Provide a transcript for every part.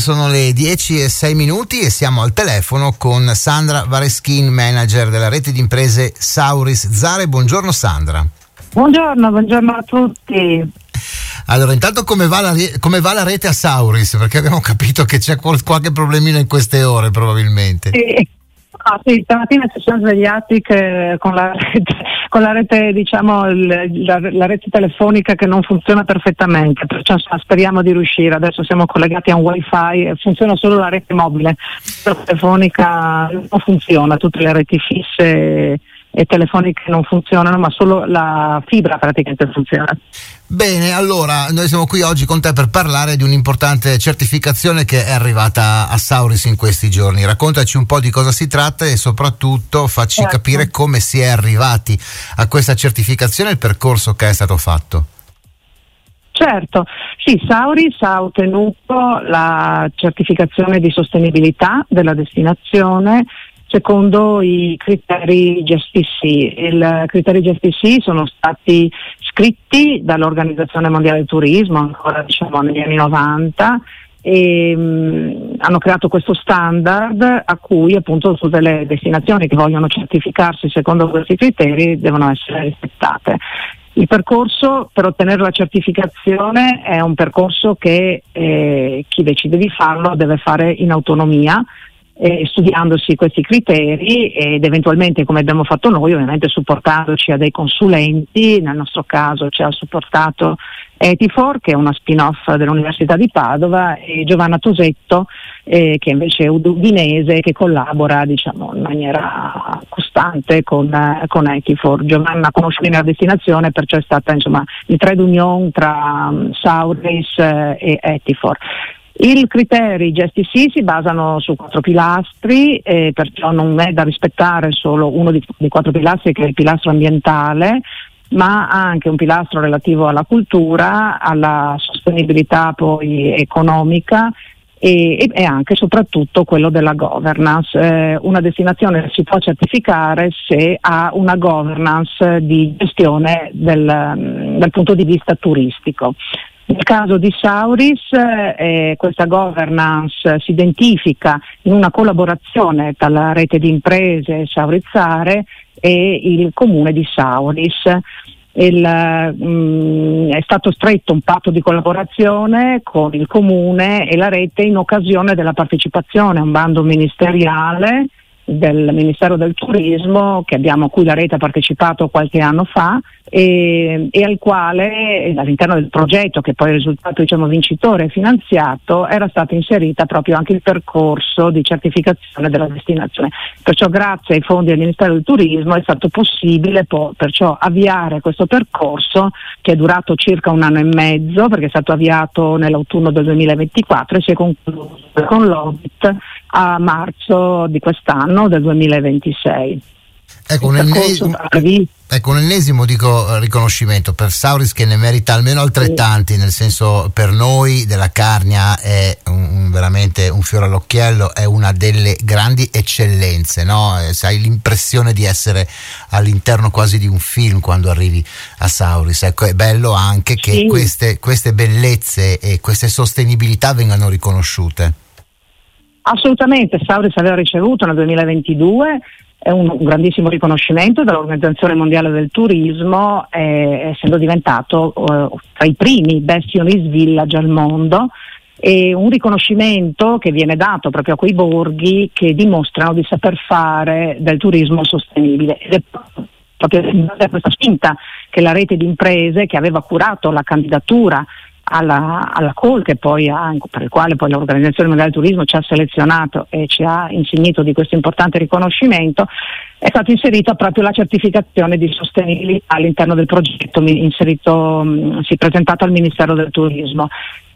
sono le 10:06 e siamo al telefono con Sandra Vareschin, manager della rete di imprese Sauris Zare. Buongiorno Sandra. Buongiorno a tutti. Allora, intanto come va la rete a Sauris? Perché abbiamo capito che c'è qualche problemino in queste ore probabilmente. Sì, stamattina ci siamo svegliati che con la rete, diciamo, la rete telefonica che non funziona perfettamente, perciò speriamo di riuscire. Adesso siamo collegati a un wifi e funziona solo la rete mobile, la telefonica non funziona, tutte le reti fisse e telefoniche non funzionano, ma solo la fibra praticamente funziona. Bene, allora noi siamo qui oggi con te per parlare di un'importante certificazione che è arrivata a Sauris in questi giorni. Raccontaci un po' di cosa si tratta e soprattutto facci capire come si è arrivati a questa certificazione e il percorso che è stato fatto. Certo, sì, Sauris ha ottenuto la certificazione di sostenibilità della destinazione secondo i criteri GSTC. I criteri GSTC sono stati scritti dall'Organizzazione Mondiale del Turismo ancora negli anni 90 e hanno creato questo standard a cui appunto tutte le destinazioni che vogliono certificarsi secondo questi criteri devono essere rispettate. Il percorso per ottenere la certificazione è un percorso che chi decide di farlo deve fare in autonomia, studiandosi questi criteri ed eventualmente, come abbiamo fatto noi, ovviamente supportandoci a dei consulenti. Nel nostro caso ci ha supportato Etifor, che è una spin-off dell'Università di Padova, e Giovanna Tosetto, che invece è udinese, che collabora in maniera costante con Etifor. Giovanna conosce bene la destinazione, perciò è stata il trade union tra Sauris e Etifor. I criteri GSTC si basano su 4 pilastri, perciò non è da rispettare solo uno dei 4 pilastri, che è il pilastro ambientale, ma anche un pilastro relativo alla cultura, alla sostenibilità poi economica e anche e soprattutto quello della governance. Una destinazione si può certificare se ha una governance di gestione dal punto di vista turistico. Nel caso di Sauris questa governance si identifica in una collaborazione tra la rete di imprese Sauris Zare e il comune di Sauris. È stato stretto un patto di collaborazione con il comune e la rete in occasione della partecipazione a un bando ministeriale del Ministero del Turismo a cui la rete ha partecipato qualche anno fa e al quale all'interno del progetto, che poi è risultato vincitore e finanziato, era stato inserita proprio anche il percorso di certificazione della destinazione. Perciò grazie ai fondi del Ministero del Turismo è stato possibile perciò avviare questo percorso, che è durato circa 1 anno e mezzo, perché è stato avviato nell'autunno del 2024 e si è concluso con l'Obit a marzo di quest'anno, del 2026. Ecco, un ennesimo riconoscimento per Sauris, che ne merita almeno altrettanti, nel senso, per noi della Carnia è veramente un fiore all'occhiello, è una delle grandi eccellenze, no? Hai l'impressione di essere all'interno quasi di un film quando arrivi a Sauris. Ecco, è bello anche che queste bellezze e queste sostenibilità vengano riconosciute. Assolutamente, Sauris aveva ricevuto nel 2022 un grandissimo riconoscimento dall'Organizzazione Mondiale del Turismo, essendo diventato tra i primi Best Tourist Village al mondo, e un riconoscimento che viene dato proprio a quei borghi che dimostrano di saper fare del turismo sostenibile. Ed è proprio questa spinta che la rete di imprese, che aveva curato la candidatura alla call, per il quale poi l'Organizzazione Mondiale del Turismo ci ha selezionato e ci ha insignito di questo importante riconoscimento, è stata inserita proprio la certificazione di sostenibilità all'interno del progetto presentato al Ministero del Turismo.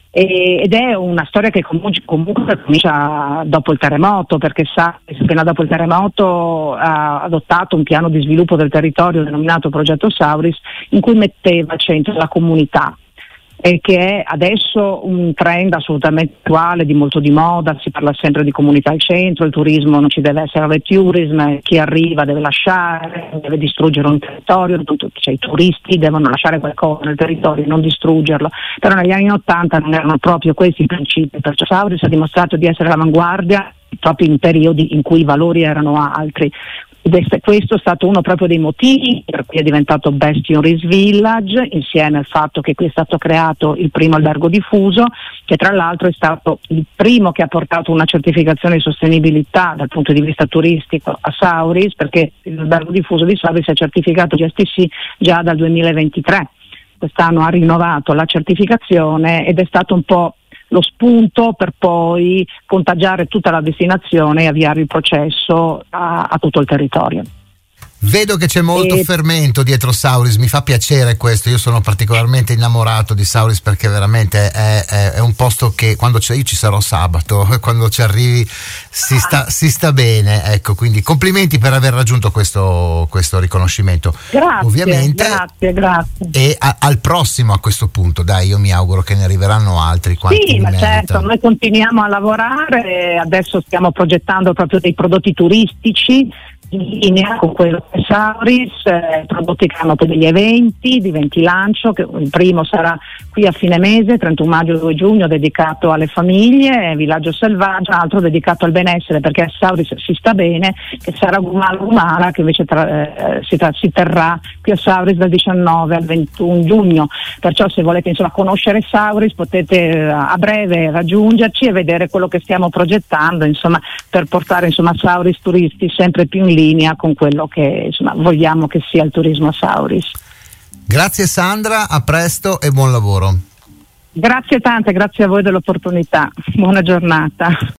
Ed è una storia che comunque comincia dopo il terremoto, perché appena dopo il terremoto ha adottato un piano di sviluppo del territorio denominato Progetto Sauris, in cui metteva a centro la comunità. e che è adesso un trend assolutamente attuale, di molto di moda. Si parla sempre di comunità al centro, il turismo non ci deve essere tourism, chi arriva deve lasciare, deve distruggere un territorio, cioè i turisti devono lasciare qualcosa nel territorio, non distruggerlo, però negli anni '80 non erano proprio questi i principi, perciò Sauris ha dimostrato di essere all'avanguardia proprio in periodi in cui i valori erano altri. Questo è stato uno proprio dei motivi per cui è diventato Best Tourist Village, insieme al fatto che qui è stato creato il primo albergo diffuso, che tra l'altro è stato il primo che ha portato una certificazione di sostenibilità dal punto di vista turistico a Sauris, perché l'albergo diffuso di Sauris è certificato GSTC già dal 2023. Quest'anno ha rinnovato la certificazione ed è stato un po' lo spunto per poi contagiare tutta la destinazione e avviare il processo a tutto il territorio. Vedo che c'è molto fermento dietro Sauris, mi fa piacere questo. Io sono particolarmente innamorato di Sauris perché veramente è un posto che io ci sarò sabato, quando ci arrivi si sta bene, ecco, quindi complimenti per aver raggiunto questo riconoscimento. Grazie, ovviamente, grazie. E al prossimo, a questo punto, dai, io mi auguro che ne arriveranno altri. Sì, ma certo, noi continuiamo a lavorare, adesso stiamo progettando proprio dei prodotti turistici in linea con quello che è Sauris, prodotti che hanno poi degli eventi lancio, che il primo sarà qui a fine mese, 31 maggio 2 giugno, dedicato alle famiglie, Villaggio Selvaggio, altro dedicato al benessere, perché a Sauris si sta bene, che sarà Gumala, che invece si terrà qui a Sauris dal 19 al 21 giugno, perciò se volete conoscere Sauris potete a breve raggiungerci e vedere quello che stiamo progettando, per portare Sauris turisti sempre più in linea con quello che vogliamo che sia il turismo a Sauris. Grazie Sandra, a presto e buon lavoro. Grazie tante, grazie a voi dell'opportunità, buona giornata.